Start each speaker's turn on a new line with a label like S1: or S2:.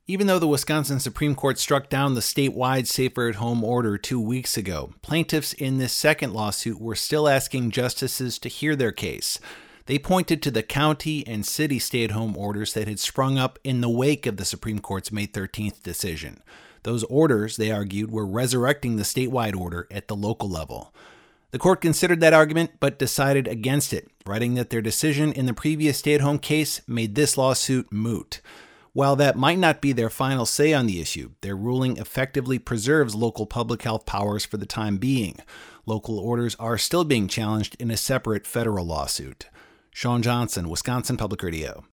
S1: Even though the Wisconsin Supreme Court struck down the statewide safer-at-home order 2 weeks ago, plaintiffs in this second lawsuit were still asking justices to hear their case. They pointed to the county and city stay-at-home orders that had sprung up in the wake of the Supreme Court's May 13th decision. Those orders, they argued, were resurrecting the statewide order at the local level. The court considered that argument, but decided against it, writing that their decision in the previous stay-at-home case made this lawsuit moot. While that might not be their final say on the issue, their ruling effectively preserves local public health powers for the time being. Local orders are still being challenged in a separate federal lawsuit. Sean Johnson, Wisconsin Public Radio.